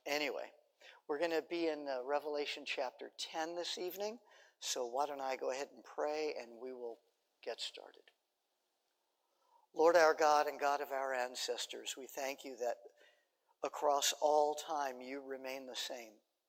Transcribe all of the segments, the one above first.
Anyway, we're going to be in Revelation chapter 10 this evening. So why don't I go ahead and pray and we will get started. Lord our God and God of our ancestors, we thank you that across all time you remain the same.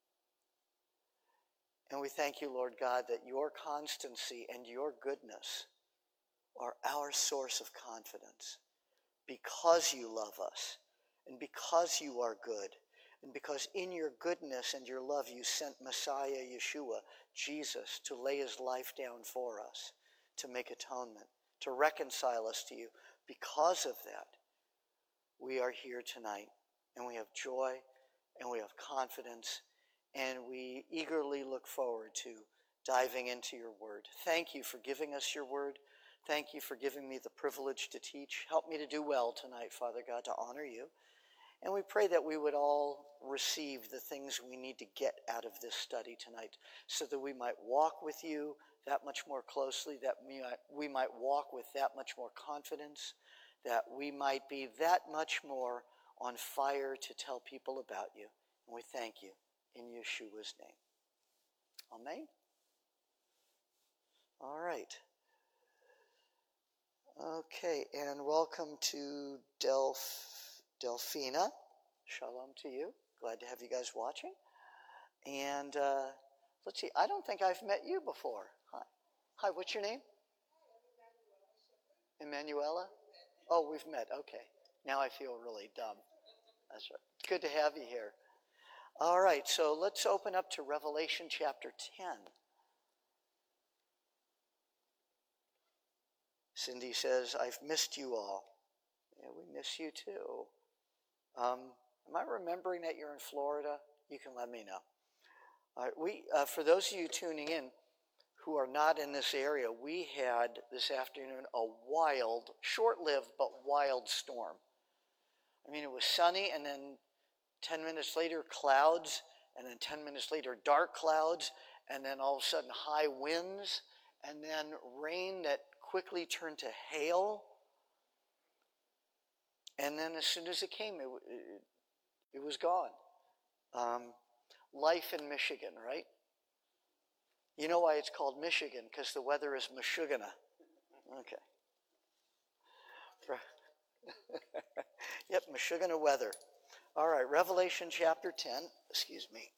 And we thank you, Lord God, that your constancy and your goodness are our source of confidence because you love us and because you are good and because in your goodness and your love you sent Messiah Yeshua, Jesus, to lay his life down for us, to make atonement, to reconcile us to you. Because of that, we are here tonight and we have joy and we have confidence and we eagerly look forward to diving into your word. Thank you for giving us your word. Thank you for giving me the privilege to teach. Help me to do well tonight, Father God, to honor you. And we pray that we would all receive the things we need to get out of this study tonight so that we might walk with you that much more closely, that we might walk with that much more confidence, that we might be that much more on fire to tell people about you. And we thank you in Yeshua's name. Amen. All right. Okay, and welcome to Delphina. Shalom to you. Glad to have you guys watching. And let's see, I don't think I've met you before. Hi. Hi, what's your name? Emanuela? Oh, we've met. Okay. Now I feel really dumb. That's right. Good to have you here. All right, so let's open up to Revelation chapter 10. Cindy says, I've missed you all. Yeah, we miss you too. Am I remembering that you're in Florida? You can let me know. All right, for those of you tuning in who are not in this area, we had this afternoon a wild, short-lived but wild storm. I mean, it was sunny and then 10 minutes later clouds and then 10 minutes later dark clouds and then all of a sudden high winds and then rain that quickly turned to hail. And then as soon as it came, it was gone. Life in Michigan, right? You know why it's called Michigan? Because the weather is Michigana. Okay. Yep, Michigana weather. All right, Revelation chapter 10. Excuse me.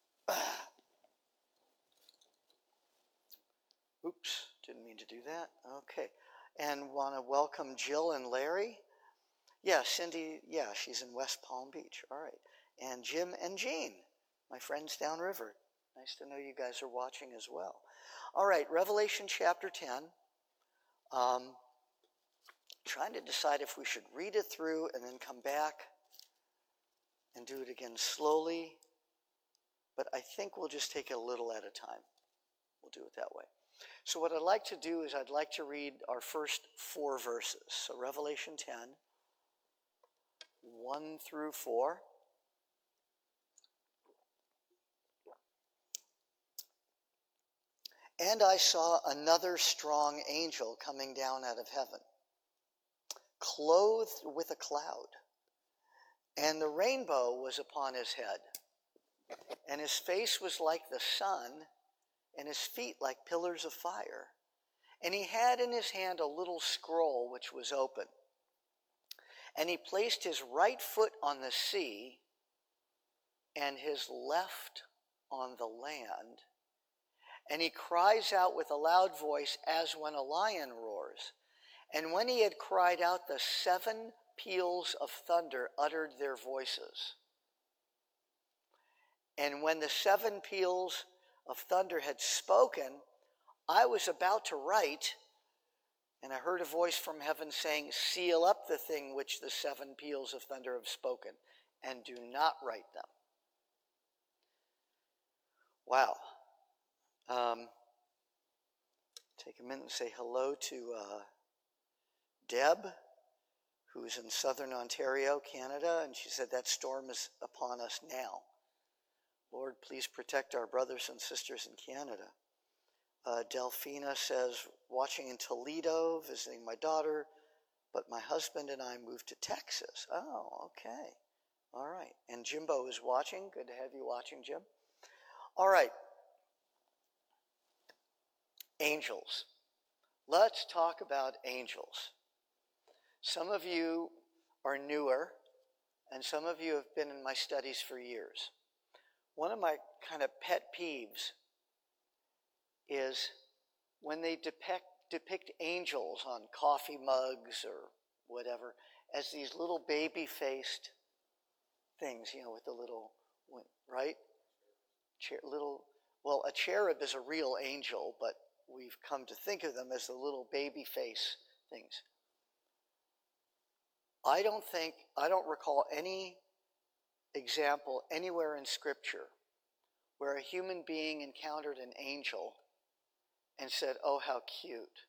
Oops, didn't mean to do that. Okay. And want to welcome Jill and Larry. Yeah, Cindy, yeah, she's in West Palm Beach. All right. And Jim and Jean, my friends downriver. Nice to know you guys are watching as well. All right, Revelation chapter 10. Trying to decide if we should read it through and then come back and do it again slowly. But I think we'll just take it a little at a time. We'll do it that way. So what I'd like to do is I'd like to read our first 4 verses. So Revelation 10, 1 through 4. And I saw another strong angel coming down out of heaven, clothed with a cloud, and the rainbow was upon his head, and his face was like the sun, and his feet like pillars of fire. And he had in his hand a little scroll which was open. And he placed his right foot on the sea, and his left on the land. And he cries out with a loud voice as when a lion roars. And when he had cried out, the 7 peals of thunder uttered their voices. And when the 7 peals of thunder had spoken, I was about to write, and I heard a voice from heaven saying, seal up the thing which the 7 peals of thunder have spoken, and do not write them. Wow. Take a minute and say hello to Deb, who's in southern Ontario, Canada, and she said that storm is upon us now. Lord, please protect our brothers and sisters in Canada. Delphina says, watching in Toledo, visiting my daughter, but my husband and I moved to Texas. Oh, okay. All right. And Jimbo is watching. Good to have you watching, Jim. All right. Angels. Let's talk about angels. Some of you are newer, and some of you have been in my studies for years. One of my kind of pet peeves is when they depict angels on coffee mugs or whatever as these little baby-faced things, with the little, right? Well, a cherub is a real angel, but we've come to think of them as the little baby face things. I don't recall any example anywhere in Scripture where a human being encountered an angel and said, "Oh, how cute.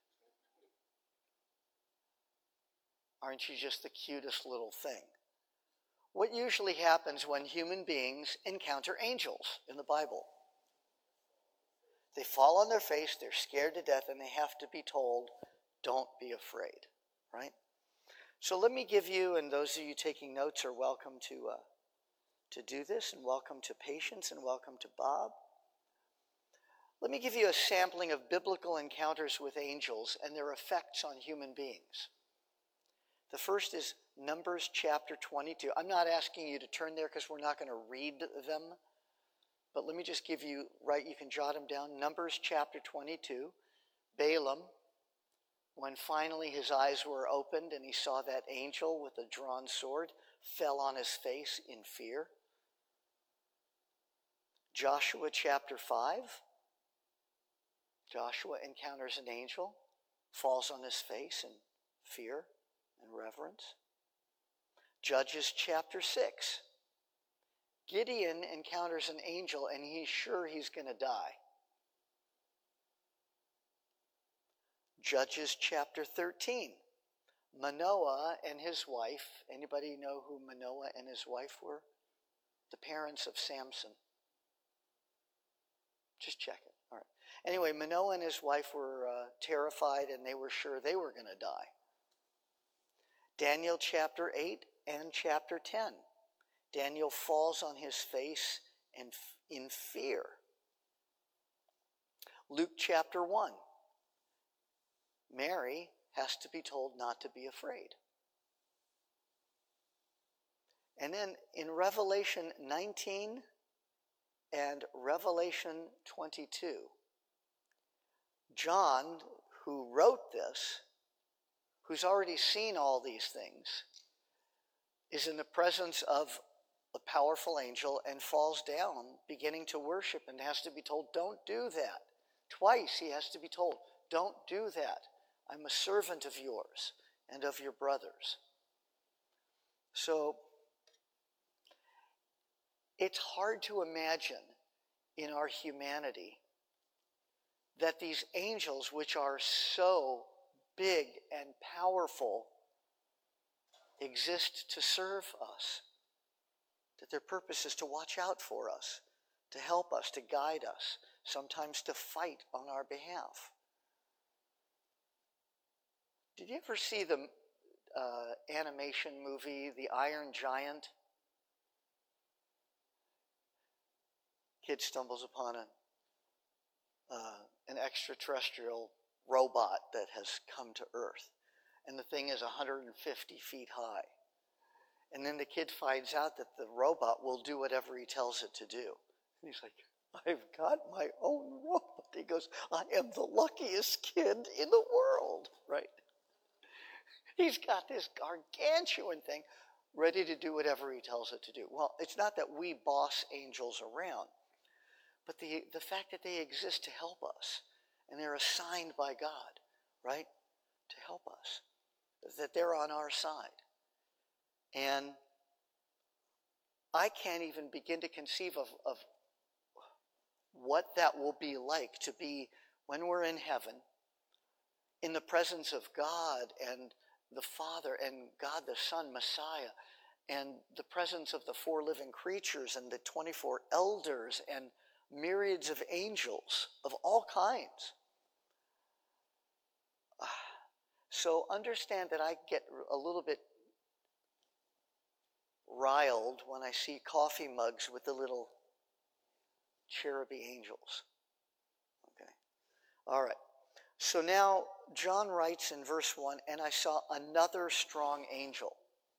Aren't you just the cutest little thing?" What usually happens when human beings encounter angels in the Bible? They fall on their face, they're scared to death, and they have to be told, "Don't be afraid," right? So let me give you, and those of you taking notes are welcome to do this, and welcome to Patience, and welcome to Bob. Let me give you a sampling of biblical encounters with angels and their effects on human beings. The first is Numbers chapter 22. I'm not asking you to turn there because we're not going to read them, but let me just give you, you can jot them down. Numbers chapter 22, Balaam, when finally his eyes were opened and he saw that angel with a drawn sword, fell on his face in fear. Joshua chapter 5, Joshua encounters an angel, falls on his face in fear and reverence. Judges chapter 6. Gideon encounters an angel and he's sure he's going to die. Judges chapter 13. Manoah and his wife. Anybody know who Manoah and his wife were? The parents of Samson. Just check it. All right. Anyway, Manoah and his wife were terrified and they were sure they were going to die. Daniel chapter 8 and chapter 10. Daniel falls on his face and in fear. Luke chapter 1. Mary has to be told not to be afraid. And then in Revelation 19 and Revelation 22, John, who wrote this, who's already seen all these things, is in the presence of a powerful angel and falls down beginning to worship and has to be told, "Don't do that." Twice he has to be told, "Don't do that. I'm a servant of yours and of your brothers." So it's hard to imagine in our humanity that these angels, which are so big and powerful, exist to serve us, that their purpose is to watch out for us, to help us, to guide us, sometimes to fight on our behalf. Did you ever see the animation movie, The Iron Giant? Kid stumbles upon an extraterrestrial robot that has come to Earth, and the thing is 150 feet high. And then the kid finds out that the robot will do whatever he tells it to do. And he's like, "I've got my own robot." He goes, "I am the luckiest kid in the world," right? He's got this gargantuan thing ready to do whatever he tells it to do. Well, it's not that we boss angels around, but the fact that they exist to help us, and they're assigned by God, right, to help us, that they're on our side. And I can't even begin to conceive of what that will be like to be when we're in heaven, in the presence of God and the Father and God the Son, Messiah, and the presence of the four living creatures and the 24 elders and myriads of angels of all kinds. So understand that I get a little bit riled when I see coffee mugs with the little cherubim angels. Okay. All right. So now John writes in verse 1, and I saw another strong angel.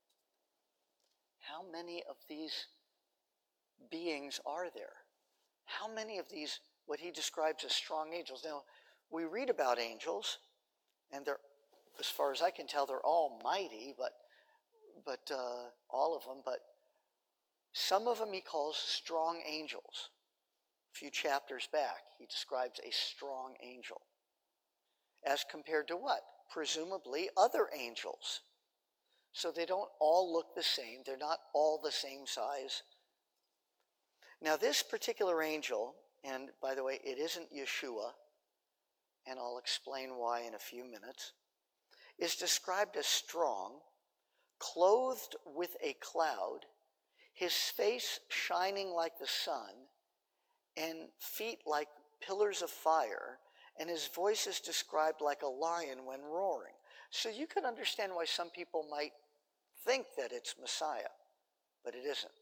How many of these beings are there? How many of these, what he describes as strong angels? Now, we read about angels, and they're, as far as I can tell, they're all mighty, but all of them, but some of them he calls strong angels. A few chapters back, he describes a strong angel. As compared to what? Presumably other angels. So they don't all look the same. They're not all the same size. Now this particular angel, and by the way, it isn't Yeshua, and I'll explain why in a few minutes, is described as strong, clothed with a cloud, his face shining like the sun, and feet like pillars of fire, and his voice is described like a lion when roaring. So you can understand why some people might think that it's Messiah, but it isn't.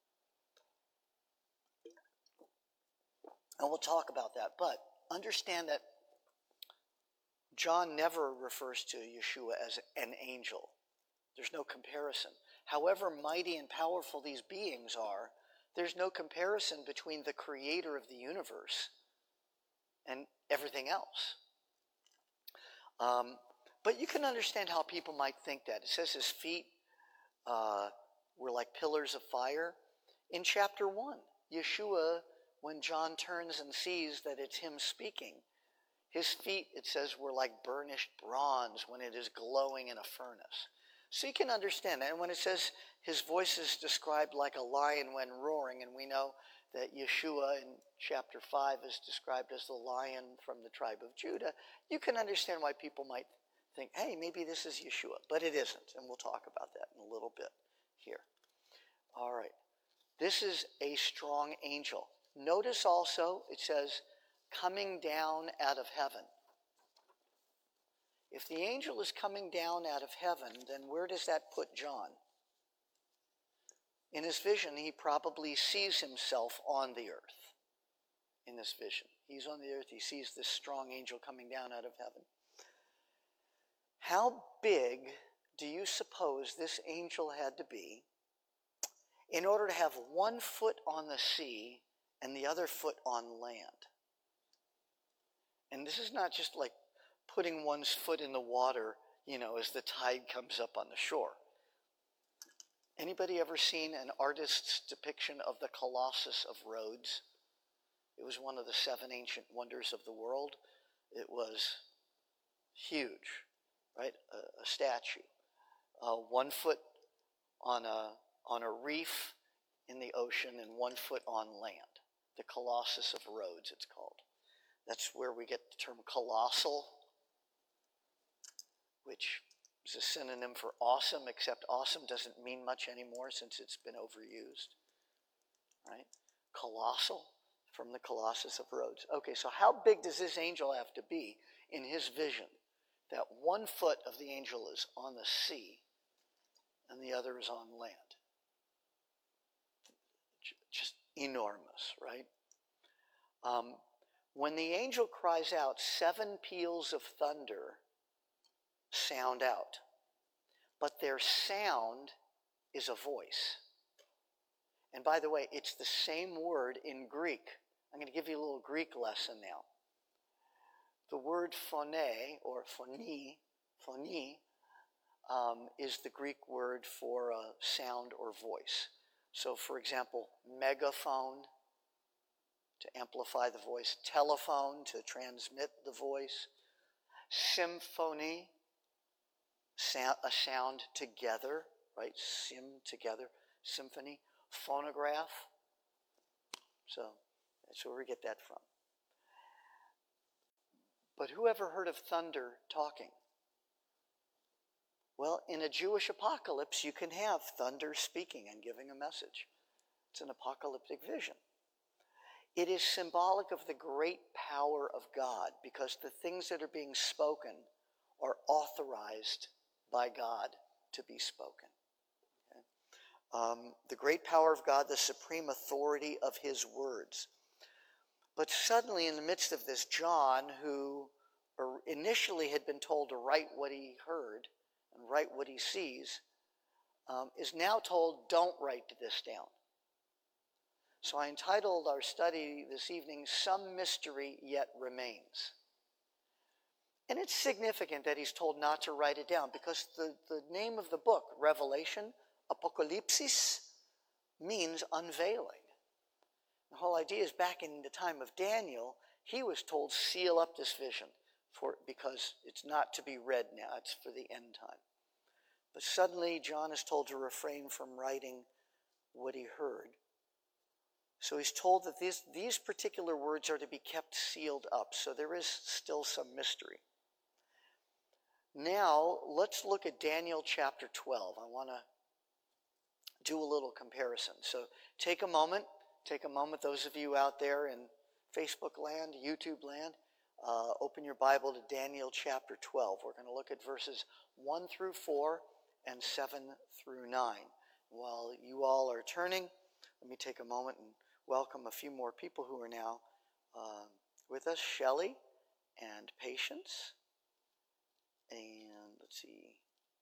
And we'll talk about that. But understand that John never refers to Yeshua as an angel. There's no comparison. However mighty and powerful these beings are, there's no comparison between the creator of the universe and everything else. But you can understand how people might think that. It says his feet were like pillars of fire. In chapter 1, Yeshua, when John turns and sees that it's him speaking, his feet, it says, were like burnished bronze when it is glowing in a furnace. So you can understand that. And when it says his voice is described like a lion when roaring, and we know that Yeshua in chapter 5 is described as the lion from the tribe of Judah, you can understand why people might think, hey, maybe this is Yeshua. But it isn't, and we'll talk about that in a little bit here. All right. This is a strong angel. Notice also it says, coming down out of heaven. If the angel is coming down out of heaven, then where does that put John? In his vision, he probably sees himself on the earth. In this vision, he's on the earth. He sees this strong angel coming down out of heaven. How big do you suppose this angel had to be in order to have one foot on the sea and the other foot on land? And this is not just like putting one's foot in the water, as the tide comes up on the shore. Anybody ever seen an artist's depiction of the Colossus of Rhodes? It was one of the 7 ancient wonders of the world. It was huge, right? A statue. 1 foot on a reef in the ocean and 1 foot on land. The Colossus of Rhodes, it's called. That's where we get the term colossal, which is a synonym for awesome, except awesome doesn't mean much anymore since it's been overused, right? Colossal, from the Colossus of Rhodes. Okay, so how big does this angel have to be in his vision that 1 foot of the angel is on the sea and the other is on land? Just enormous, right? When the angel cries out, 7 peals of thunder sound out, but their sound is a voice. And by the way, it's the same word in Greek. I'm going to give you a little Greek lesson now. The word phone or phoni is the Greek word for sound or voice. So for example, megaphone, to amplify the voice, telephone, to transmit the voice, symphony, a sound together, right? Together, symphony, phonograph. So that's where we get that from. But who ever heard of thunder talking? Well, in a Jewish apocalypse, you can have thunder speaking and giving a message. It's an apocalyptic vision. It is symbolic of the great power of God because the things that are being spoken are authorized by God to be spoken. Okay? The great power of God, the supreme authority of his words. But suddenly, in the midst of this, John, who initially had been told to write what he heard and write what he sees, is now told, don't write this down. So I entitled our study this evening, Some Mystery Yet Remains. And it's significant that he's told not to write it down, because the name of the book, Revelation, Apocalypsis, means unveiling. The whole idea is back in the time of Daniel, he was told, seal up this vision because it's not to be read now, it's for the end time. But suddenly John is told to refrain from writing what he heard. So he's told that these particular words are to be kept sealed up, so there is still some mystery. Now, let's look at Daniel chapter 12. I want to do a little comparison. So take a moment, those of you out there in Facebook land, YouTube land, open your Bible to Daniel chapter 12. We're going to look at verses 1 through 4 and 7 through 9. While you all are turning, let me take a moment and welcome a few more people who are now with us. Shelley and Patience. And let's see.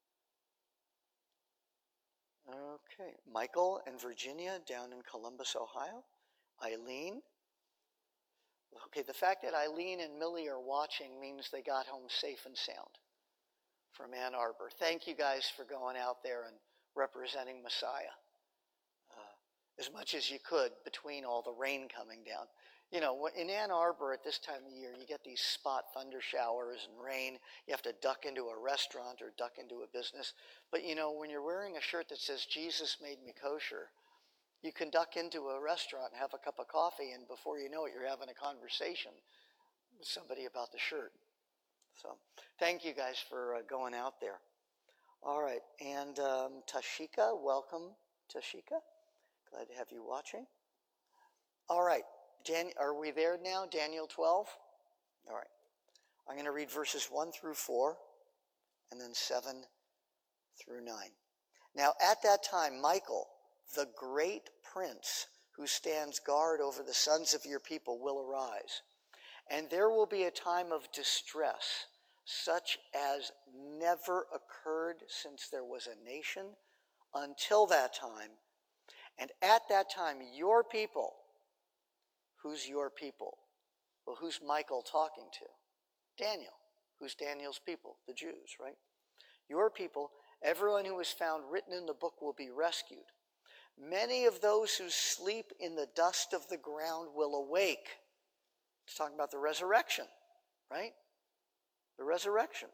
Okay, Michael and Virginia down in Columbus, Ohio. Eileen. Okay, the fact that Eileen and Millie are watching means they got home safe and sound from Ann Arbor. Thank you guys for going out there and representing Messiah as much as you could between all the rain coming down. You know, in Ann Arbor at this time of year, you get these spot thunder showers and rain. You have to duck into a restaurant or duck into a business. But, you know, when you're wearing a shirt that says, Jesus made me kosher, you can duck into a restaurant and have a cup of coffee, and before you know it, you're having a conversation with somebody about the shirt. So thank you guys for going out there. All right, and Tashika, welcome, Tashika. Glad to have you watching. All right. Are we there now? Daniel 12? All right. I'm going to read verses 1 through 4 and then 7 through 9. Now at that time, Michael, the great prince who stands guard over the sons of your people, will arise. And there will be a time of distress, such as never occurred since there was a nation until that time. And at that time, your people. Who's your people? Well, who's Michael talking to? Daniel. Who's Daniel's people? The Jews, right? Your people, everyone who is found written in the book will be rescued. Many of those who sleep in the dust of the ground will awake. It's talking about the resurrection, right? The resurrection.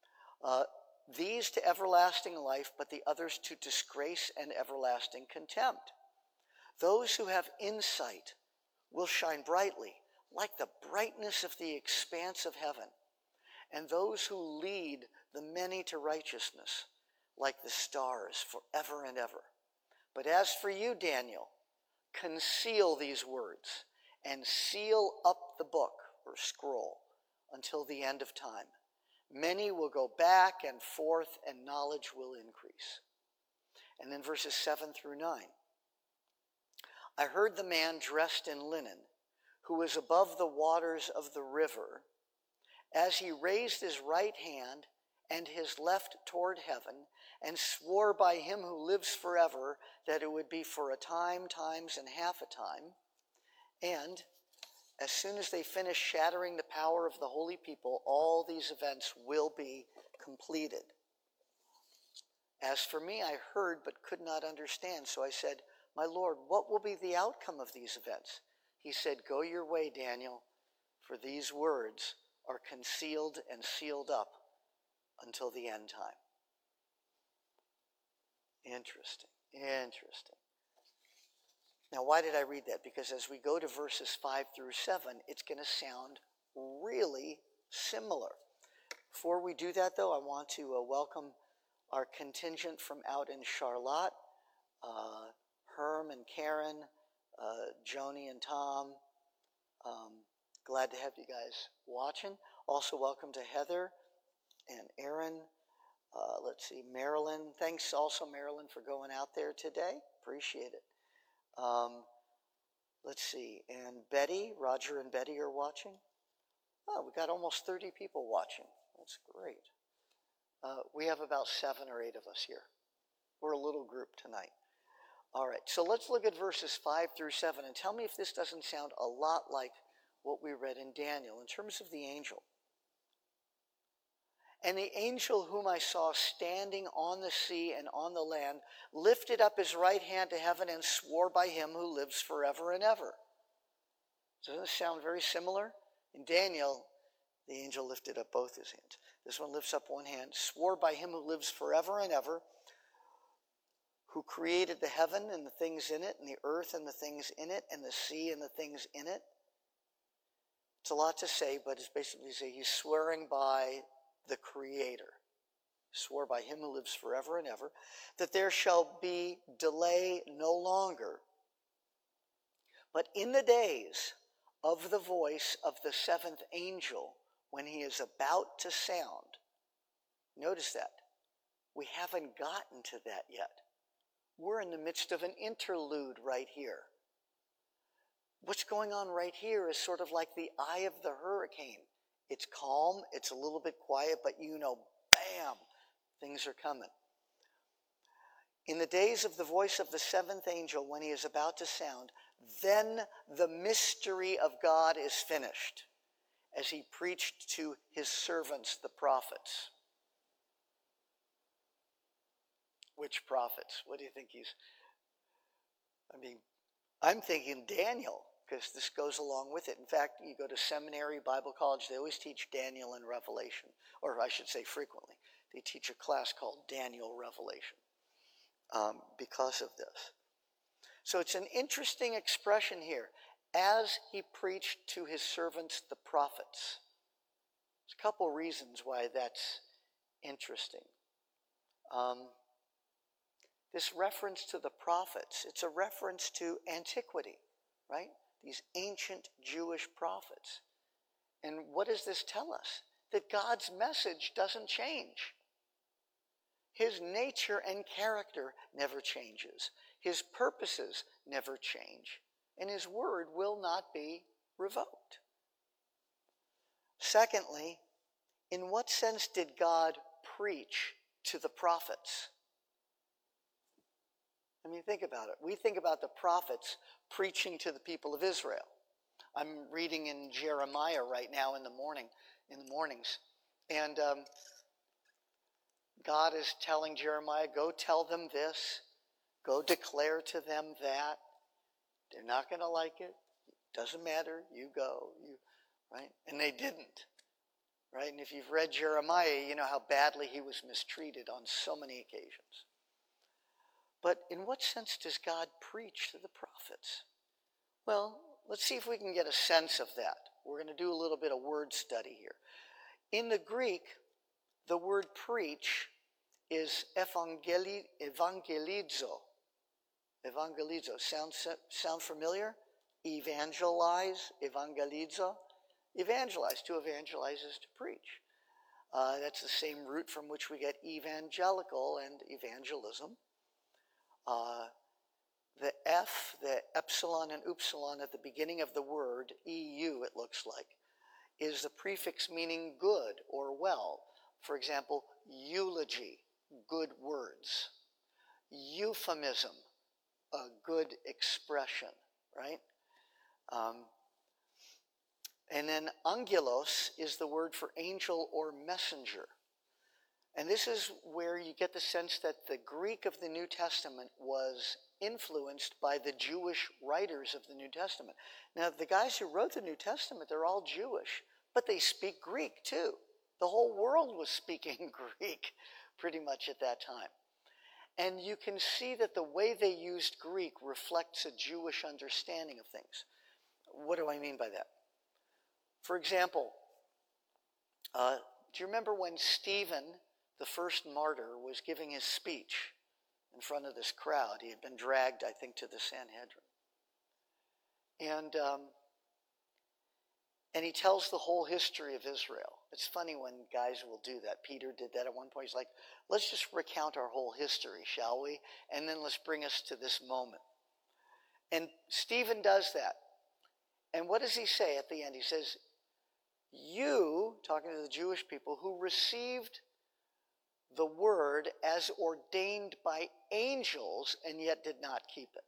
These to everlasting life, but the others to disgrace and everlasting contempt. Those who have insight will shine brightly, like the brightness of the expanse of heaven. And those who lead the many to righteousness, like the stars forever and ever. But as for you, Daniel, conceal these words and seal up the book or scroll until the end of time. Many will go back and forth, and knowledge will increase. And then verses 7 through 9. I heard the man dressed in linen, who was above the waters of the river, as he raised his right hand and his left toward heaven, and swore by him who lives forever that it would be for a time, times, and half a time. And as soon as they finish shattering the power of the holy people, all these events will be completed. As for me, I heard but could not understand, so I said, my Lord, what will be the outcome of these events? He said, go your way, Daniel, for these words are concealed and sealed up until the end time. Interesting. Now, why did I read that? Because as we go to verses 5 through 7, it's going to sound really similar. Before we do that, though, I want to welcome our contingent from out in Charlotte, Herm and Karen, Joni and Tom. Glad to have you guys watching. Also welcome to Heather and Aaron, Let's see, Marilyn. Thanks also, Marilyn, for going out there today. Appreciate it. Let's see, and Betty, Roger and Betty are watching. Oh, we got almost 30 people watching. That's great. We have about 7 or 8 of us here. We're a little group tonight. All right, so let's look at verses 5 through 7 and tell me if this doesn't sound a lot like what we read in Daniel in terms of the angel. And the angel whom I saw standing on the sea and on the land lifted up his right hand to heaven and swore by him who lives forever and ever. Doesn't this sound very similar? In Daniel, the angel lifted up both his hands. This one lifts up one hand, swore by him who lives forever and ever, who created the heaven and the things in it, and the earth and the things in it, and the sea and the things in it. It's a lot to say, but it's basically to say he's swearing by the Creator. Swore by him who lives forever and ever, that there shall be delay no longer. But in the days of the voice of the 7th angel, when he is about to sound, notice that. We haven't gotten to that yet. We're in the midst of an interlude right here. What's going on right here is sort of like the eye of the hurricane. It's calm, it's a little bit quiet, but bam, things are coming. In the days of the voice of the 7th angel, when he is about to sound, then the mystery of God is finished, as he preached to his servants, the prophets. Which prophets? What do you think I'm thinking Daniel, because this goes along with it. In fact, you go to seminary, Bible college, they always teach Daniel and Revelation, or I should say frequently. They teach a class called Daniel Revelation because of this. So it's an interesting expression here, as he preached to his servants, the prophets. There's a couple reasons why that's interesting. This reference to the prophets, it's a reference to antiquity, right? These ancient Jewish prophets. And what does this tell us? That God's message doesn't change. His nature and character never changes. His purposes never change. And his word will not be revoked. Secondly, in what sense did God preach to the prophets? Think about it. We think about the prophets preaching to the people of Israel. I'm reading in Jeremiah right now in the mornings. And God is telling Jeremiah, go tell them this. Go declare to them that. They're not going to like it. Doesn't matter. You go. Right? And they didn't. Right? And if you've read Jeremiah, you know how badly he was mistreated on so many occasions. But in what sense does God preach to the prophets? Well, let's see if we can get a sense of that. We're going to do a little bit of word study here. In the Greek, the word preach is evangelizo. Evangelizo. Sound familiar? Evangelize, evangelizo. Evangelize. To evangelize is to preach. That's the same root from which we get evangelical and evangelism. The F, the epsilon and upsilon at the beginning of the word, EU it looks like, is the prefix meaning good or well. For example, eulogy, good words. Euphemism, a good expression, right? And then angelos is the word for angel or messenger. And this is where you get the sense that the Greek of the New Testament was influenced by the Jewish writers of the New Testament. Now, the guys who wrote the New Testament, they're all Jewish, but they speak Greek too. The whole world was speaking Greek pretty much at that time. And you can see that the way they used Greek reflects a Jewish understanding of things. What do I mean by that? For example, do you remember when Stephen, the first martyr, was giving his speech in front of this crowd? He had been dragged, I think, to the Sanhedrin. And And he tells the whole history of Israel. It's funny when guys will do that. Peter did that at one point. He's like, let's just recount our whole history, shall we? And then let's bring us to this moment. And Stephen does that. And what does he say at the end? He says, you, talking to the Jewish people, who received the word as ordained by angels and yet did not keep it.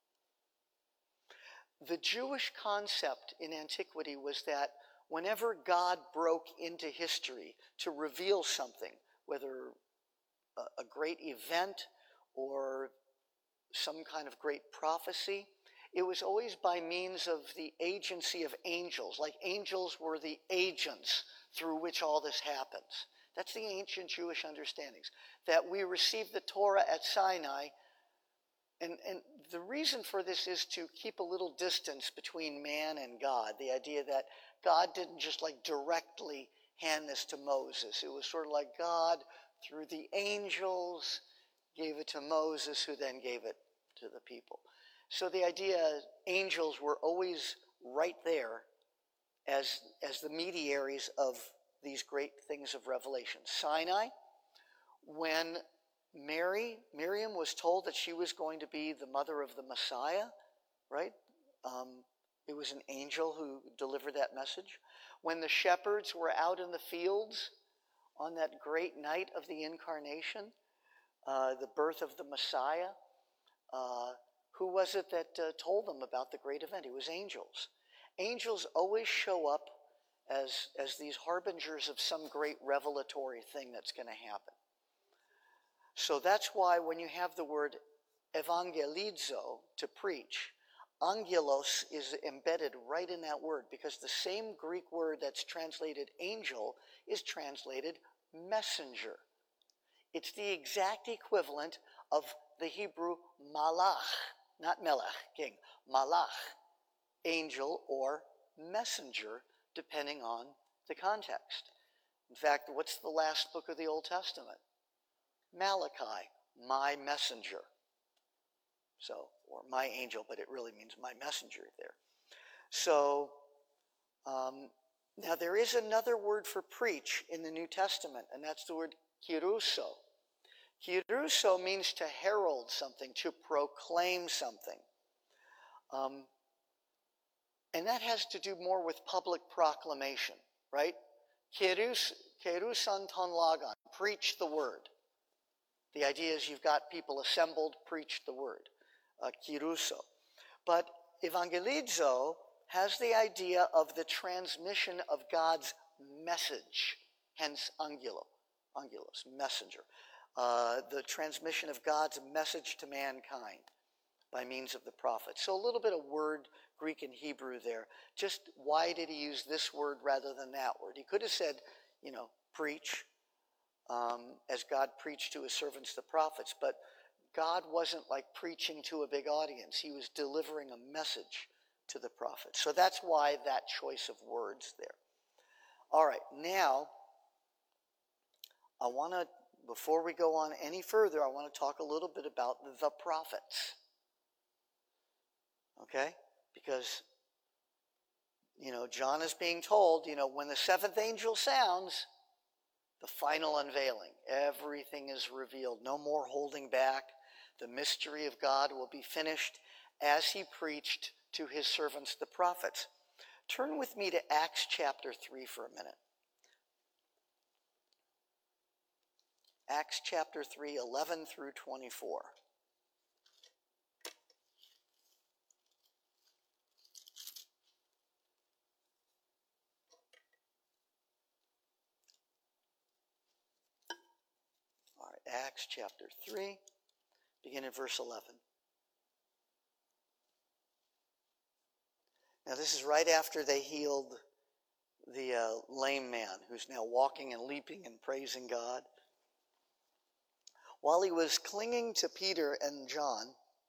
The Jewish concept in antiquity was that whenever God broke into history to reveal something, whether a great event or some kind of great prophecy, it was always by means of the agency of angels. Like angels were the agents through which all this happens. That's the ancient Jewish understandings. That we received the Torah at Sinai. And the reason for this is to keep a little distance between man and God. The idea that God didn't just like directly hand this to Moses. It was sort of like God, through the angels, gave it to Moses, who then gave it to the people. So the idea, angels were always right there as the mediaries of these great things of revelation. Sinai, when Miriam was told that she was going to be the mother of the Messiah, right? It was an angel who delivered that message. When the shepherds were out in the fields on that great night of the incarnation, the birth of the Messiah, who was it that told them about the great event? It was angels. Angels always show up as these harbingers of some great revelatory thing that's going to happen. So that's why when you have the word evangelizo, to preach, angelos is embedded right in that word, because the same Greek word that's translated angel is translated messenger. It's the exact equivalent of the Hebrew malach, not melech, king, malach, angel or messenger, depending on the context. In fact, what's the last book of the Old Testament? Malachi, my messenger. So, or my angel, but it really means my messenger there. So, now there is another word for preach in the New Testament, and that's the word kiruso. Kiruso means to herald something, to proclaim something. And that has to do more with public proclamation, right? Kerusan ton lagan, preach the word. The idea is you've got people assembled, preach the word, kiruso. But evangelizo has the idea of the transmission of God's message, hence angelos, messenger. The transmission of God's message to mankind by means of the prophets. So a little bit of word, Greek and Hebrew there. Just why did he use this word rather than that word? He could have said, preach, as God preached to his servants, the prophets. But God wasn't like preaching to a big audience. He was delivering a message to the prophets. So that's why that choice of words there. All right, now before we go on any further, I want to talk a little bit about the prophets. Okay? Because, John is being told, when the seventh angel sounds, the final unveiling, everything is revealed. No more holding back. The mystery of God will be finished as he preached to his servants, the prophets. Turn with me to Acts chapter 3 for a minute. Acts chapter 3, 11 through 24. All right, Acts chapter 3, begin at verse 11. Now this is right after they healed the lame man who's now walking and leaping and praising God. While he was clinging to Peter and John,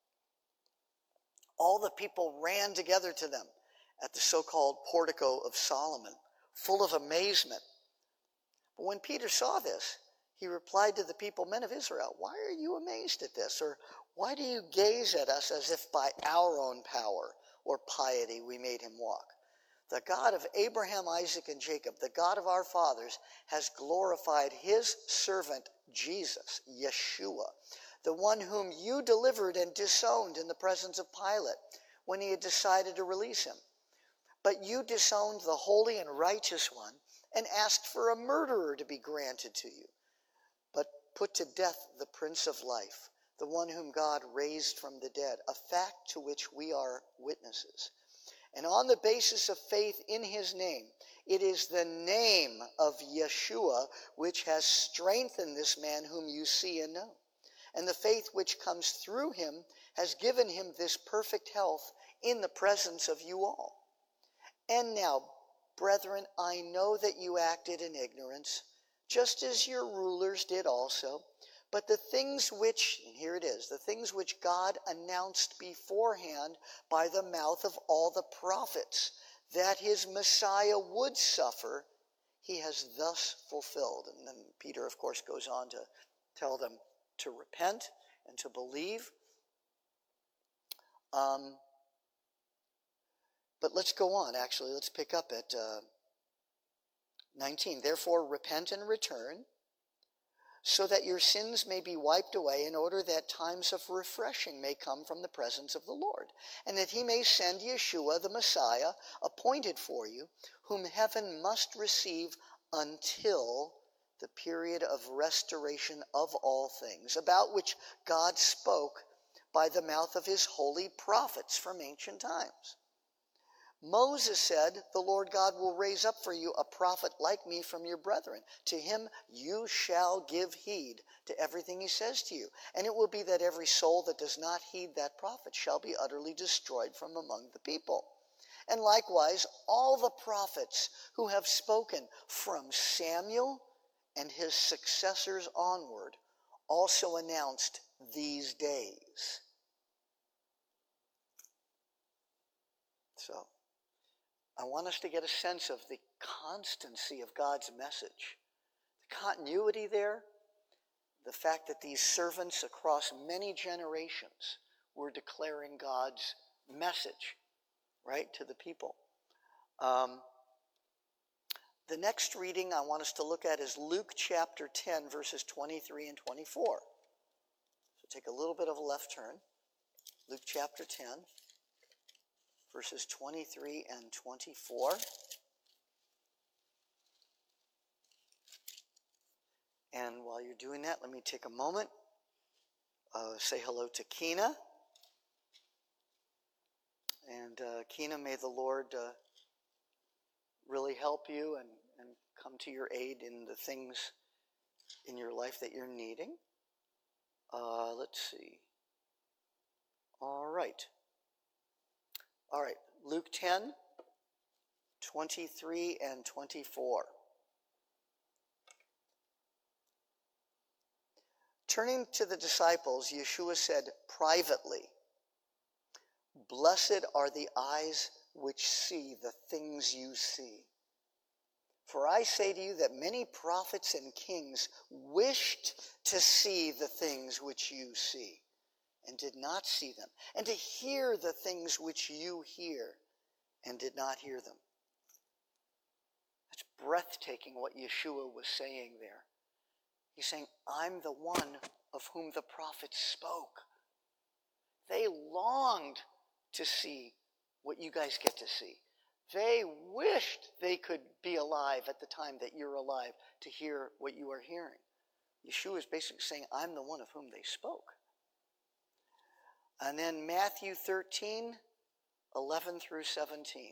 all the people ran together to them at the so-called portico of Solomon, full of amazement. But when Peter saw this, he replied to the people, "Men of Israel, why are you amazed at this? Or why do you gaze at us as if by our own power or piety we made him walk? The God of Abraham, Isaac, and Jacob, the God of our fathers, has glorified his servant Jesus, Yeshua, the one whom you delivered and disowned in the presence of Pilate when he had decided to release him. But you disowned the holy and righteous one and asked for a murderer to be granted to you, but put to death the Prince of Life, the one whom God raised from the dead, a fact to which we are witnesses. And on the basis of faith in his name, it is the name of Yeshua which has strengthened this man whom you see and know. And the faith which comes through him has given him this perfect health in the presence of you all. And now, brethren, I know that you acted in ignorance, just as your rulers did also. But the things which, and here it is, the things which God announced beforehand by the mouth of all the prophets, that his Messiah would suffer, he has thus fulfilled. And then Peter, of course, goes on to tell them to repent and to believe. But let's go on, actually. Let's pick up at 19. Therefore, repent and return, so that your sins may be wiped away, in order that times of refreshing may come from the presence of the Lord, and that he may send Yeshua, the Messiah, appointed for you, whom heaven must receive until the period of restoration of all things, about which God spoke by the mouth of his holy prophets from ancient times. Moses said, the Lord God will raise up for you a prophet like me from your brethren. To him you shall give heed to everything he says to you. And it will be that every soul that does not heed that prophet shall be utterly destroyed from among the people. And likewise, all the prophets who have spoken from Samuel and his successors onward also announced these days. So, I want us to get a sense of the constancy of God's message. The continuity there, the fact that these servants across many generations were declaring God's message, right, to the people. The next reading I want us to look at is Luke chapter 10, verses 23 and 24. So take a little bit of a left turn. Luke chapter 10. Verses 23 and 24. And while you're doing that, let me take a moment, say hello to Kina. And Kina, may the Lord really help you and come to your aid in the things in your life that you're needing. Let's see. All right, Luke 10, 23 and 24. Turning to the disciples, Yeshua said privately, "Blessed are the eyes which see the things you see. For I say to you that many prophets and kings wished to see the things which you see, and did not see them, and to hear the things which you hear, and did not hear them." It's breathtaking what Yeshua was saying there. He's saying, I'm the one of whom the prophets spoke. They longed to see what you guys get to see. They wished they could be alive at the time that you're alive to hear what you are hearing. Yeshua is basically saying, I'm the one of whom they spoke. And then Matthew 13, 11 through 17.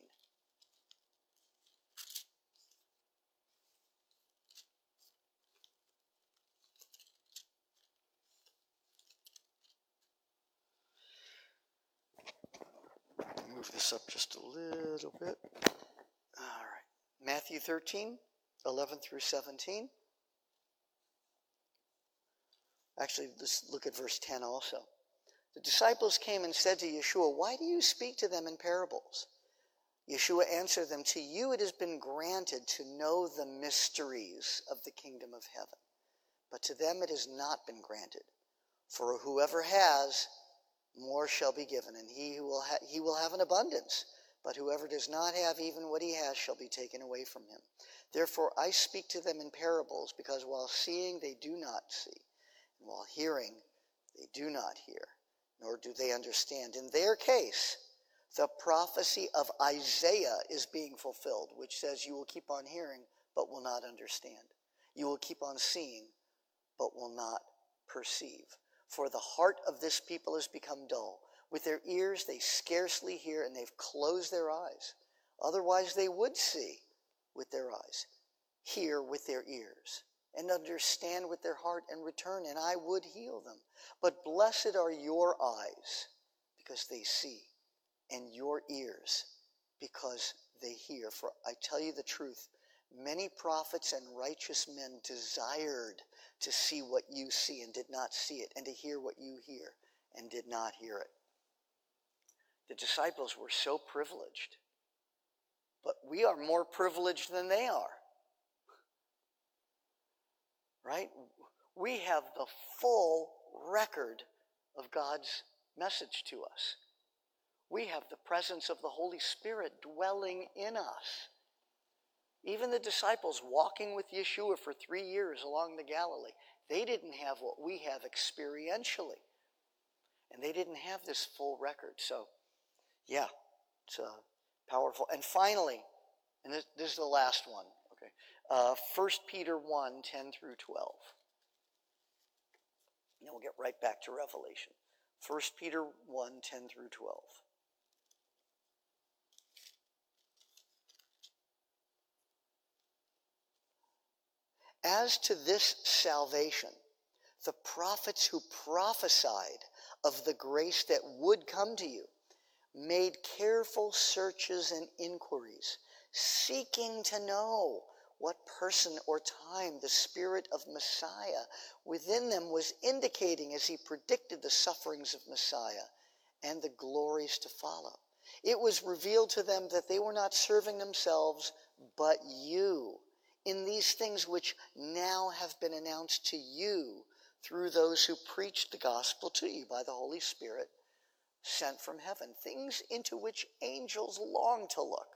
Move this up just a little bit. All right. Matthew 13, 11 through 17. Actually, let's look at verse 10 also. The disciples came and said to Yeshua, "Why do you speak to them in parables?" Yeshua answered them, "To you it has been granted to know the mysteries of the kingdom of heaven, but to them it has not been granted. For whoever has, more shall be given, and he will have an abundance. but whoever does not have even what he has shall be taken away from him. Therefore I speak to them in parables, because while seeing they do not see, and while hearing they do not hear, nor do they understand. In their case, the prophecy of Isaiah is being fulfilled, which says, you will keep on hearing, but will not understand. You will keep on seeing, but will not perceive. For the heart of this people has become dull. With their ears they scarcely hear, and they've closed their eyes. Otherwise they would see with their eyes, hear with their ears, and understand with their heart, and return, and I would heal them. But blessed are your eyes, because they see, and your ears, because they hear. For I tell you the truth, many prophets and righteous men desired to see what you see and did not see it, and to hear what you hear and did not hear it. The disciples were so privileged, but we are more privileged than they are. Right? We have the full record of God's message to us. We have the presence of the Holy Spirit dwelling in us. Even the disciples walking with Yeshua for 3 years along the Galilee, they didn't have what we have experientially. And they didn't have this full record. So, yeah, it's powerful. And finally, and this is the last one, okay? 1 Peter 1, 10 through 12. And then we'll get right back to Revelation. 1 Peter 1, 10 through 12. As to this salvation, the prophets who prophesied of the grace that would come to you made careful searches and inquiries, seeking to know what person or time the Spirit of Messiah within them was indicating as he predicted the sufferings of Messiah and the glories to follow. It was revealed to them that they were not serving themselves, but you, in these things which now have been announced to you through those who preached the gospel to you by the Holy Spirit sent from heaven, things into which angels long to look.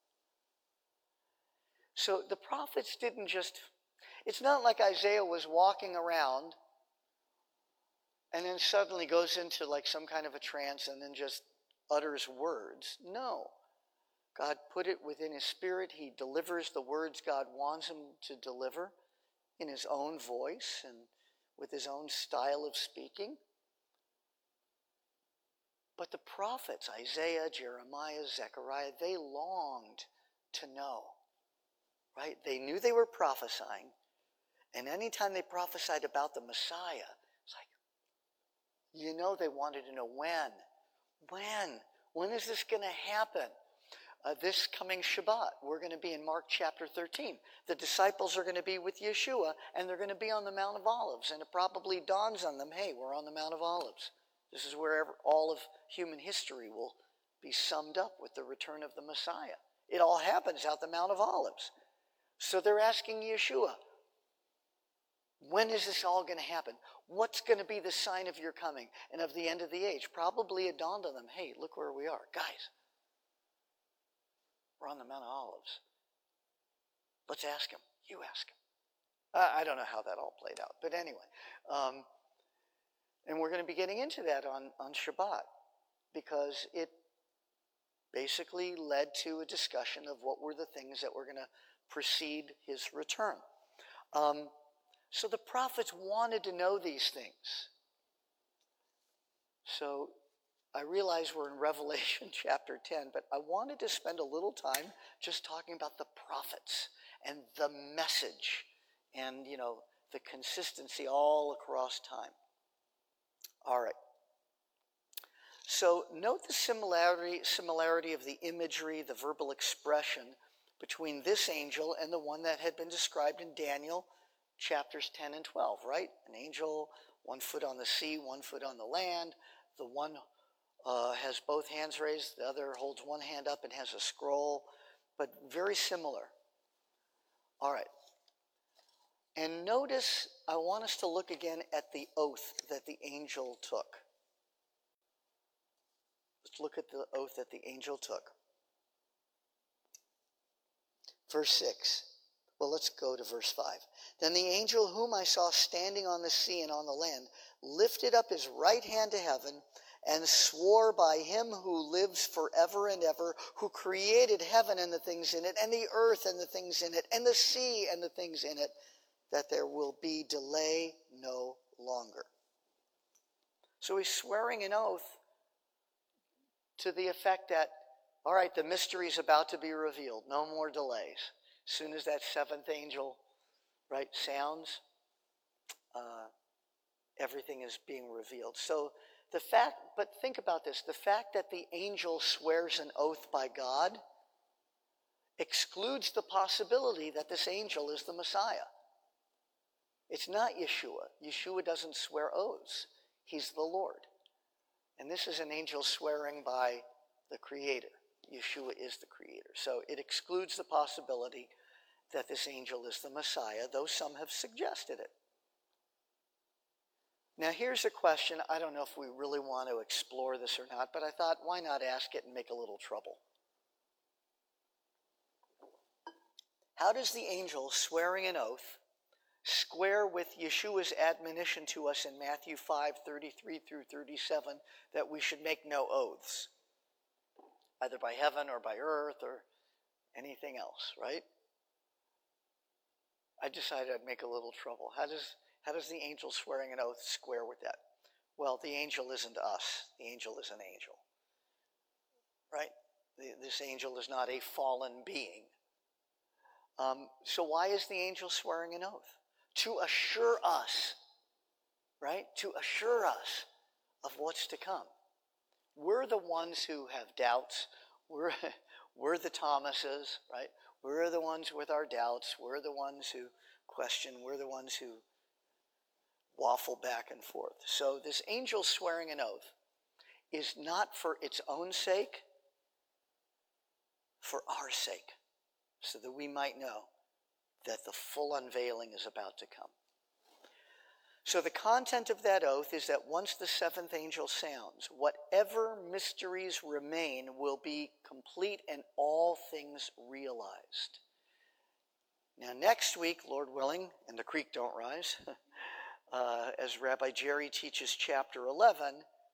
So the prophets didn't just, it's not like Isaiah was walking around and then suddenly goes into like some kind of a trance and then just utters words. No. God put it within his spirit. He delivers the words God wants him to deliver in his own voice and with his own style of speaking. But the prophets, Isaiah, Jeremiah, Zechariah, they longed to know, right? They knew they were prophesying, and anytime they prophesied about the Messiah, it's like, they wanted to know when is this going to happen? This coming Shabbat, we're going to be in Mark chapter 13. The disciples are going to be with Yeshua, and they're going to be on the Mount of Olives, and it probably dawns on them, hey, we're on the Mount of Olives. This is where all of human history will be summed up with the return of the Messiah. It all happens out the Mount of Olives. So they're asking Yeshua, when is this all going to happen? What's going to be the sign of your coming and of the end of the age? Probably it dawned on them, hey, look where we are. Guys, we're on the Mount of Olives. Let's ask him. You ask him. I don't know how that all played out. But anyway, and we're going to be getting into that on Shabbat, because it basically led to a discussion of what were the things that were going to precede his return. So the prophets wanted to know these things. So I realize we're in Revelation chapter 10, but I wanted to spend a little time just talking about the prophets and the message and, the consistency all across time. All right. So note the similarity of the imagery, the verbal expression between this angel and the one that had been described in Daniel chapters 10 and 12, right? An angel, 1 foot on the sea, 1 foot on the land. The one has both hands raised, the other holds one hand up and has a scroll, but very similar. All right. And notice, I want us to look again at the oath that the angel took. Let's look at the oath that the angel took. Verse 6. Well, let's go to verse 5. Then the angel whom I saw standing on the sea and on the land lifted up his right hand to heaven and swore by him who lives forever and ever, who created heaven and the things in it, and the earth and the things in it, and the sea and the things in it, that there will be delay no longer. So he's swearing an oath to the effect that, all right, the mystery is about to be revealed. No more delays. As soon as that seventh angel, right, sounds, everything is being revealed. So but think about this, the fact that the angel swears an oath by God excludes the possibility that this angel is the Messiah. It's not Yeshua. Yeshua doesn't swear oaths. He's the Lord. And this is an angel swearing by the Creator. Yeshua is the Creator. So it excludes the possibility that this angel is the Messiah, though some have suggested it. Now here's a question. I don't know if we really want to explore this or not, but I thought, why not ask it and make a little trouble? How does the angel swearing an oath square with Yeshua's admonition to us in Matthew 5:33 through 37 that we should make no oaths, either by heaven or by earth or anything else, right? I decided I'd make a little trouble. How does the angel swearing an oath square with that? Well, the angel isn't us. The angel is an angel, right? This angel is not a fallen being. So why is the angel swearing an oath? To assure us, right? To assure us of what's to come. We're the ones who have doubts. We're the Thomases, right? We're the ones with our doubts. We're the ones who question. We're the ones who waffle back and forth. So this angel swearing an oath is not for its own sake, for our sake, so that we might know that the full unveiling is about to come. So the content of that oath is that once the seventh angel sounds, whatever mysteries remain will be complete and all things realized. Now next week, Lord willing, and the creek don't rise, as Rabbi Jerry teaches chapter 11,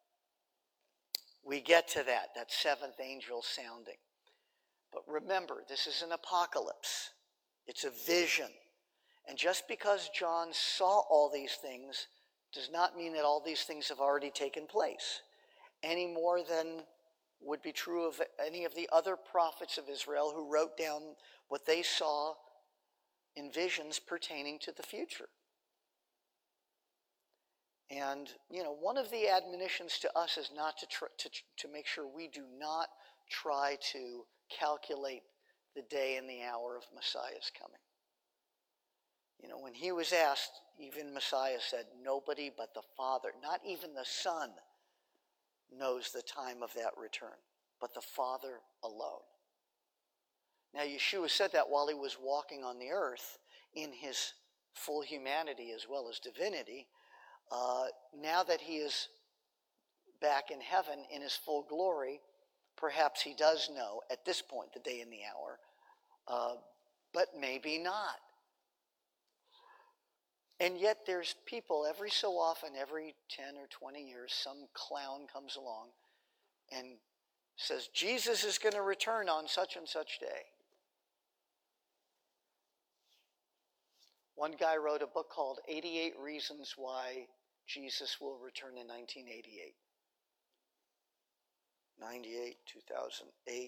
we get to that seventh angel sounding. But remember, this is an apocalypse. It's a vision. And just because John saw all these things does not mean that all these things have already taken place, any more than would be true of any of the other prophets of Israel who wrote down what they saw in visions pertaining to the future. And, one of the admonitions to us is not to make sure we do not try to calculate the day and the hour of Messiah's coming. When he was asked, even Messiah said, nobody but the Father, not even the Son, knows the time of that return, but the Father alone. Now, Yeshua said that while he was walking on the earth in his full humanity as well as divinity. Now that he is back in heaven in his full glory, perhaps he does know at this point the day and the hour, but maybe not. And yet there's people every so often, every 10 or 20 years, some clown comes along and says, Jesus is going to return on such and such day. One guy wrote a book called 88 Reasons Why Jesus Will Return in 1988. 98, 2008,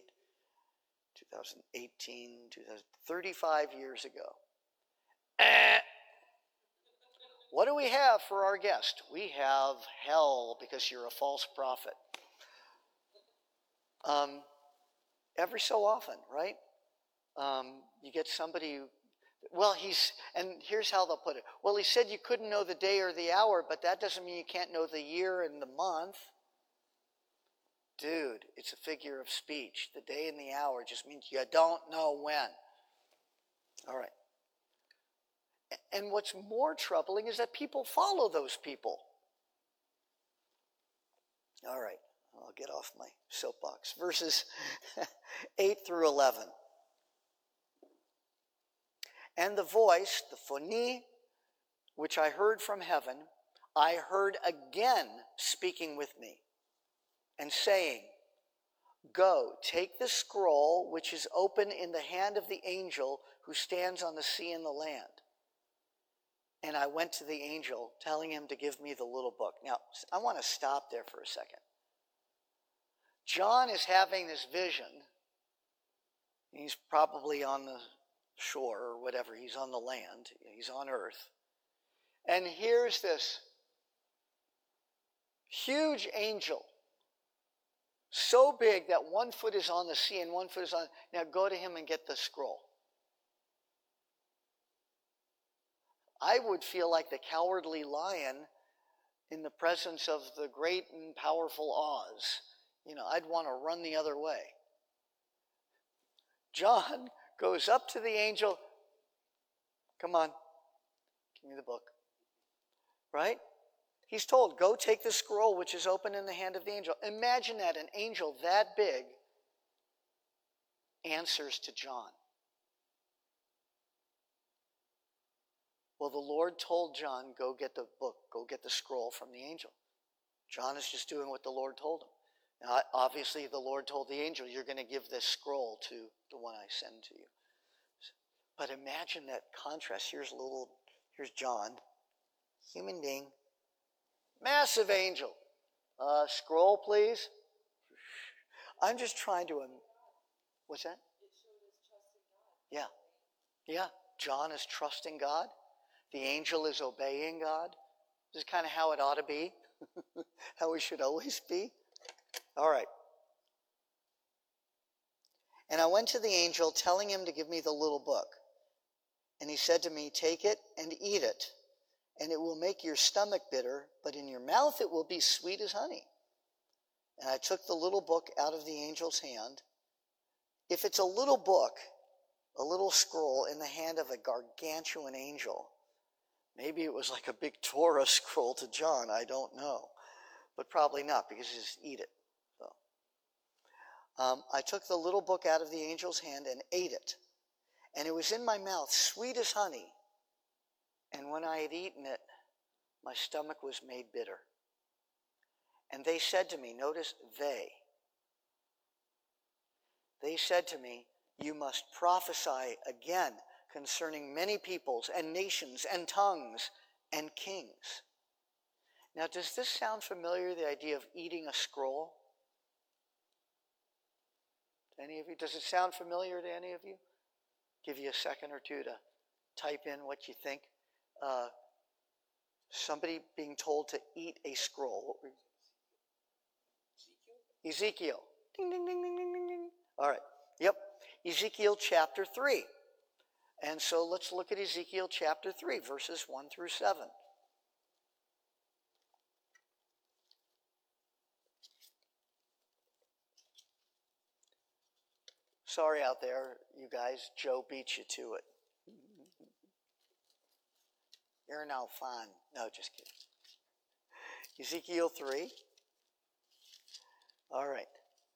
2018, 35 years ago. What do we have for our guest? We have hell because you're a false prophet. Every so often, right? You get somebody who, and here's how they'll put it. Well, he said you couldn't know the day or the hour, but that doesn't mean you can't know the year and the month. Dude, it's a figure of speech. The day and the hour just means you don't know when. All right. And what's more troubling is that people follow those people. All right, I'll get off my soapbox. Verses 8 through 11. And the voice, the phoni, which I heard from heaven, I heard again speaking with me and saying, "Go, take the scroll which is open in the hand of the angel who stands on the sea and the land." And I went to the angel, telling him to give me the little book. Now, I want to stop there for a second. John is having this vision. He's probably on the shore or whatever. He's on the land. He's on earth. And here's this huge angel, so big that 1 foot is on the sea and 1 foot is on. Now go to him and get the scroll. I would feel like the cowardly lion in the presence of the great and powerful Oz. I'd want to run the other way. John goes up to the angel. "Come on, give me the book." Right? He's told, "Go take the scroll which is open in the hand of the angel." Imagine that, an angel that big answers to John. Well, the Lord told John, "Go get the book, go get the scroll from the angel." John is just doing what the Lord told him. Now, obviously, the Lord told the angel, "You're going to give this scroll to the one I send to you." But imagine that contrast. Here's John, human being, massive angel. Scroll, please. I'm just trying to. What's that? Yeah. Yeah. John is trusting God. The angel is obeying God. This is kind of how it ought to be, how we should always be. All right. And I went to the angel, telling him to give me the little book. And he said to me, "Take it and eat it, and it will make your stomach bitter, but in your mouth it will be sweet as honey." And I took the little book out of the angel's hand. If it's a little book, a little scroll in the hand of a gargantuan angel, maybe it was like a big Torah scroll to John, I don't know. But probably not, because he just eat it. So, I took the little book out of the angel's hand and ate it. And it was in my mouth, sweet as honey. And when I had eaten it, my stomach was made bitter. And they said to me, notice they said to me, "You must prophesy again concerning many peoples and nations and tongues and kings." Now, does this sound familiar, the idea of eating a scroll? To any of you? Does it sound familiar to any of you? Give you a second or two to type in what you think. Somebody being told to eat a scroll. Ezekiel. Ding, ding, ding, ding, ding, ding, ding. All right. Yep. Ezekiel chapter 3. And so let's look at Ezekiel chapter 3, verses 1 through 7. Sorry out there, you guys. Joe beat you to it. You're no fun. No, just kidding. Ezekiel 3. All right.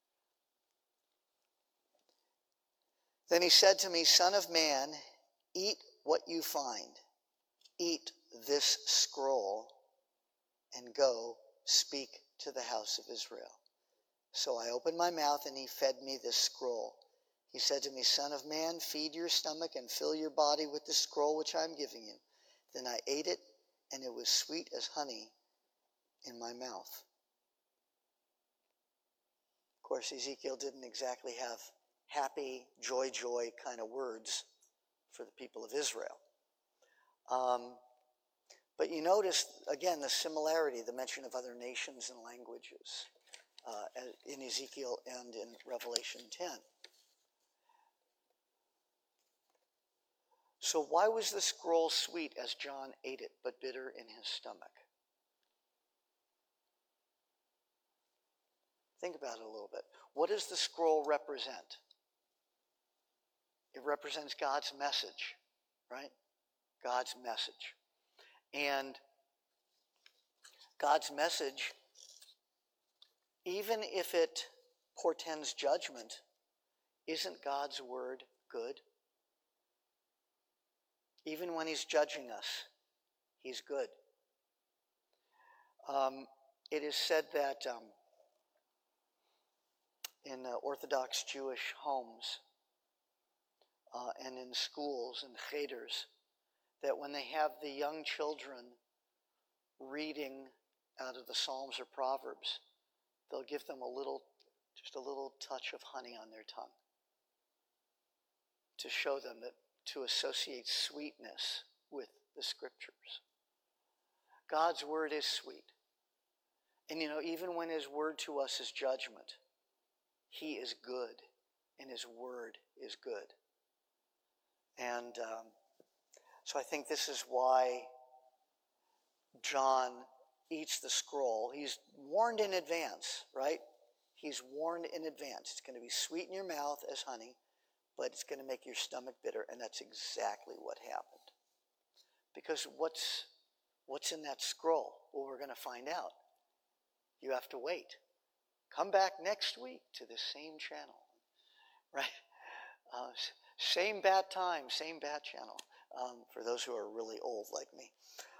Then he said to me, "Son of man, eat what you find. Eat this scroll and go speak to the house of Israel." So I opened my mouth and he fed me this scroll. He said to me, "Son of man, feed your stomach and fill your body with the scroll which I am giving you." Then I ate it, and it was sweet as honey in my mouth. Of course, Ezekiel didn't exactly have happy, joy kind of words for the people of Israel. But you notice, again, the similarity, the mention of other nations and languages in Ezekiel and in Revelation 10. So why was the scroll sweet as John ate it, but bitter in his stomach? Think about it a little bit. What does the scroll represent? It represents God's message, right? God's message. And God's message, even if it portends judgment, isn't God's word good? Even when he's judging us, he's good. It is said that in Orthodox Jewish homes and in schools and cheters, that when they have the young children reading out of the Psalms or Proverbs, they'll give them just a little touch of honey on their tongue to show them that to associate sweetness with the scriptures. God's word is sweet. And even when his word to us is judgment, he is good and his word is good. And so I think this is why John eats the scroll. He's warned in advance, right? He's warned in advance. It's going to be sweet in your mouth as honey, but it's going to make your stomach bitter, and that's exactly what happened. Because what's in that scroll? Well, we're going to find out. You have to wait. Come back next week to the same channel, right? Same bad time, same bad channel, for those who are really old like me.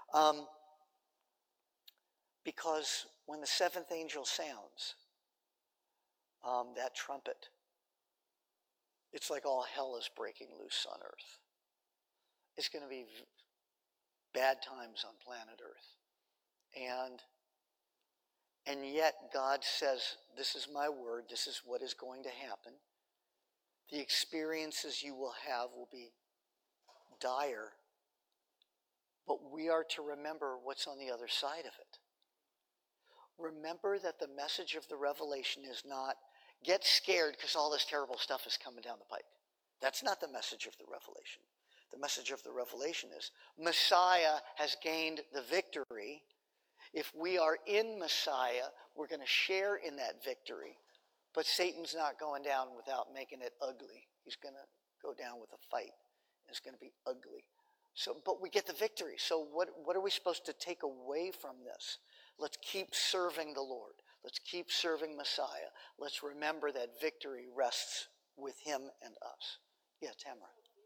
Because when the seventh angel sounds that trumpet, it's like all hell is breaking loose on earth. It's going to be bad times on planet Earth. And yet God says, this is my word, this is what is going to happen. The experiences you will have will be dire, but we are to remember what's on the other side of it. Remember that the message of the revelation is not, get scared because all this terrible stuff is coming down the pike. That's not the message of the revelation. The message of the revelation is, Messiah has gained the victory. If we are in Messiah, we're going to share in that victory. But Satan's not going down without making it ugly. He's going to go down with a fight. It's going to be ugly. But we get the victory. So what are we supposed to take away from this? Let's keep serving the Lord. Let's keep serving Messiah. Let's remember that victory rests with him and us. Yeah, Tamara.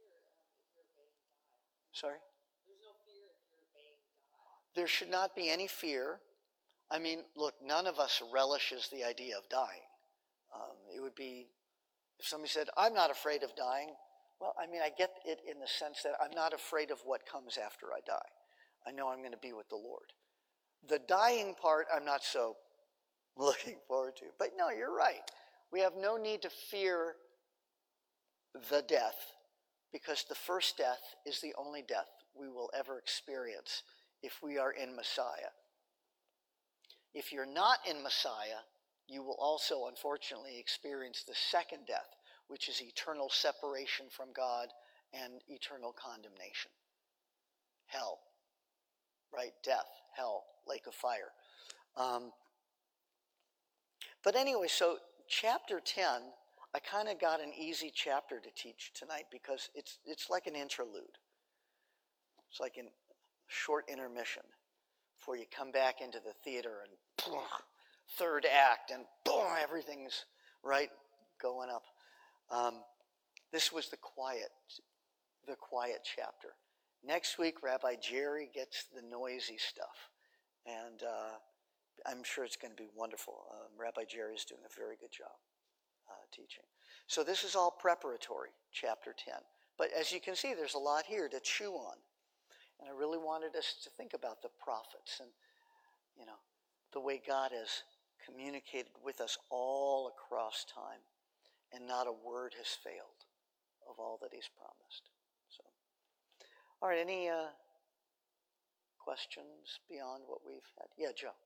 Sorry? There should not be any fear. I mean, look, none of us relishes the idea of dying. It would be, if somebody said, I'm not afraid of dying. Well, I mean, I get it in the sense that I'm not afraid of what comes after I die. I know I'm going to be with the Lord. The dying part, I'm not so looking forward to. But no, you're right. We have no need to fear the death, because the first death is the only death we will ever experience if we are in Messiah. If you're not in Messiah, you will also, unfortunately, experience the second death, which is eternal separation from God and eternal condemnation. Hell, right? Death, hell, lake of fire. But anyway, so chapter 10, I kind of got an easy chapter to teach tonight because it's like an interlude. It's like a short intermission before you come back into the theater and third act and everything's right going up. This was the quiet chapter. Next week, Rabbi Jerry gets the noisy stuff, and I'm sure it's going to be wonderful. Rabbi Jerry is doing a very good job teaching. So this is all preparatory, chapter 10. But as you can see, there's a lot here to chew on. And I really wanted us to think about the prophets and, the way God has communicated with us all across time. And not a word has failed of all that he's promised. So, all right, any questions beyond what we've had? Yeah, Joe.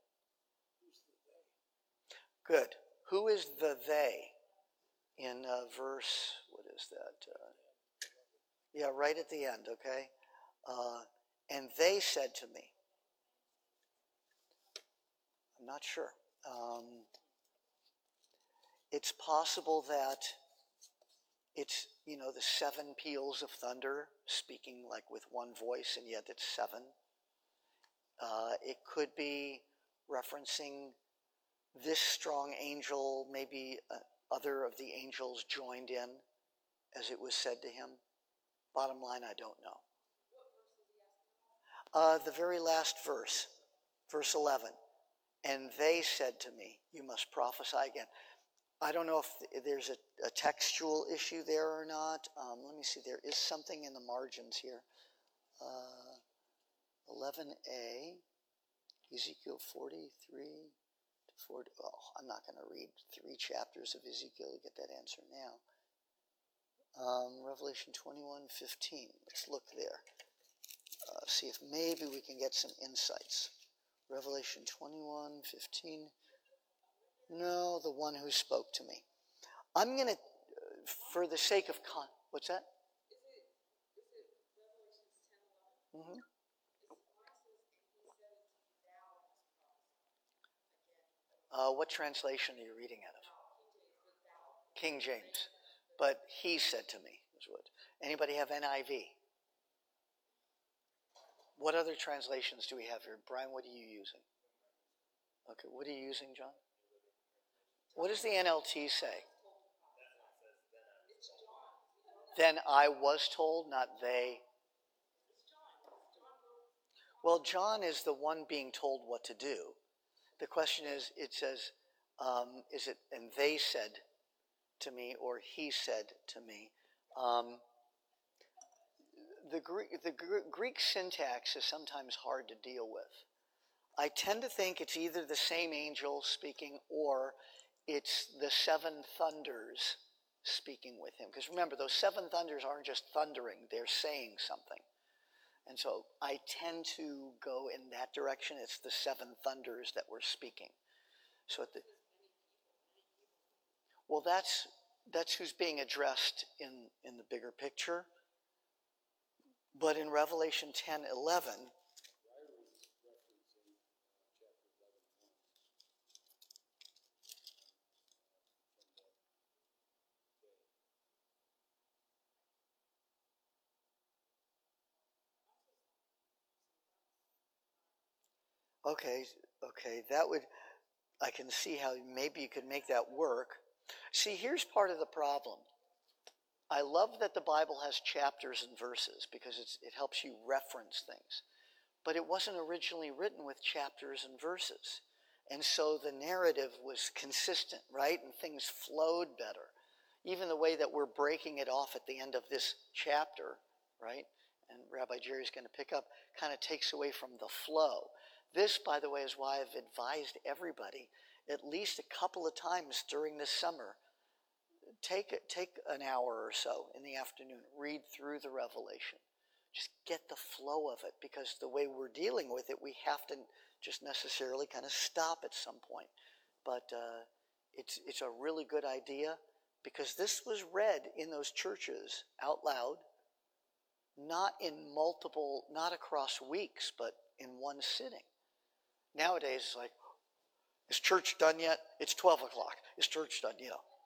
Good. Who is the they in verse, what is that? Yeah, right at the end, okay? And they said to me, I'm not sure. It's possible that it's, the seven peals of thunder speaking like with one voice, and yet it's seven. It could be referencing this strong angel, maybe other of the angels joined in as it was said to him. Bottom line, I don't know. The very last verse, verse 11. And they said to me, you must prophesy again. I don't know if there's a textual issue there or not. Let me see. There is something in the margins here. 11a, Ezekiel 43 to 40. Oh, I'm not going to read 3 chapters of Ezekiel to get that answer now. Revelation 21:15. Let's look there. See if maybe we can get some insights. Revelation 21:15. No, the one who spoke to me. I'm going to, for the sake of what's that? Mm-hmm. What translation are you reading out of? King James. But he said to me. Anybody have NIV? What other translations do we have here? Brian, what are you using? Okay, what are you using, John? What does the NLT say? Then I was told, not they. Well, John is the one being told what to do. The question is, it says, is it, and they said to me, or he said to me. The Greek syntax is sometimes hard to deal with. I tend to think it's either the same angel speaking or it's the 7 thunders speaking with him. Because remember, those 7 thunders aren't just thundering, they're saying something. And so I tend to go in that direction. It's the 7 thunders that were speaking. So well, that's who's being addressed in the bigger picture. But in Revelation 10:11, okay, that would, I can see how maybe you could make that work. See, here's part of the problem. I love that the Bible has chapters and verses because it helps you reference things. But it wasn't originally written with chapters and verses. And so the narrative was consistent, right? And things flowed better. Even the way that we're breaking it off at the end of this chapter, right? And Rabbi Jerry's going to pick up, kind of takes away from the flow. This, by the way, is why I've advised everybody at least a couple of times during this summer, take an hour or so in the afternoon, read through the Revelation. Just get the flow of it, because the way we're dealing with it, we have to just necessarily kind of stop at some point. But it's a really good idea, because this was read in those churches out loud, not across weeks, but in one sitting. Nowadays, it's like, is church done yet? It's 12 o'clock. Is church done?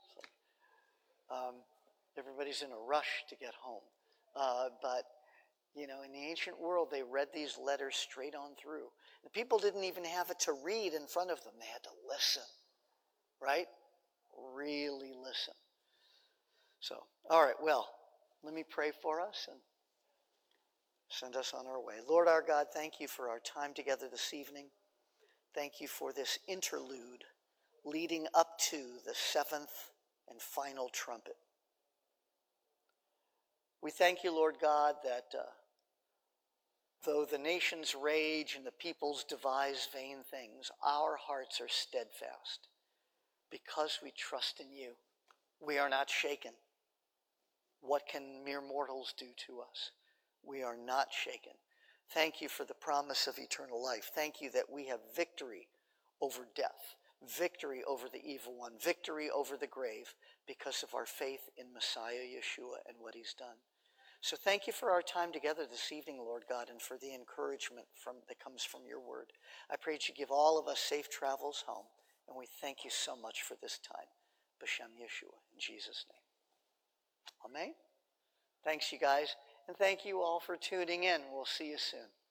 Everybody's in a rush to get home. But, in the ancient world, they read these letters straight on through. The people didn't even have it to read in front of them. They had to listen, right? Really listen. So, all right, well, let me pray for us and send us on our way. Lord our God, thank you for our time together this evening. Thank you for this interlude leading up to the 7th and final trumpet. We thank you, Lord God, that though the nations rage and the peoples devise vain things, our hearts are steadfast because we trust in you. We are not shaken. What can mere mortals do to us? We are not shaken. Thank you for the promise of eternal life. Thank you that we have victory over death, victory over the evil one, victory over the grave because of our faith in Messiah Yeshua and what he's done. So thank you for our time together this evening, Lord God, and for the encouragement that comes from your word. I pray that you give all of us safe travels home, and we thank you so much for this time. B'Shem Yeshua, in Jesus' name. Amen. Thanks, you guys, and thank you all for tuning in. We'll see you soon.